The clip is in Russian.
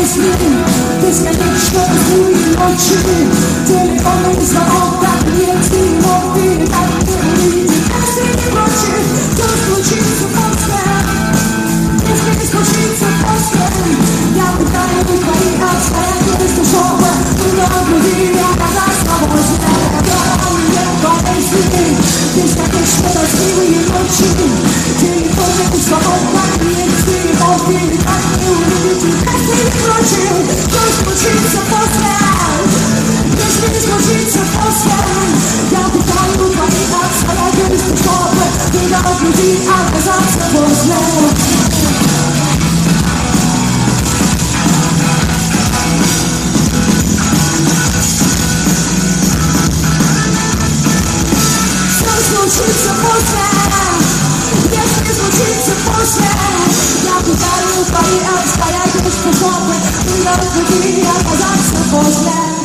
мысли, бесконечно злые ночи, телефонный звонок, так нет его, ты так не увидишь. Если не хочешь, то случится после, если не случится после, я пытаю твои обстоятельства, чтобы ты на груди оказаться возле. Бесконечно дождливые ночи, телефонный звонок, так нет его, ты так не увидишь. Если не хочешь, то случится после, если не случится после, я пытаю твои обстоятельства, чтобы ты на груди оказаться возле. Случится после, если случится после, я пытаю твои обстоятельства, чтобы ты на груди оказаться после.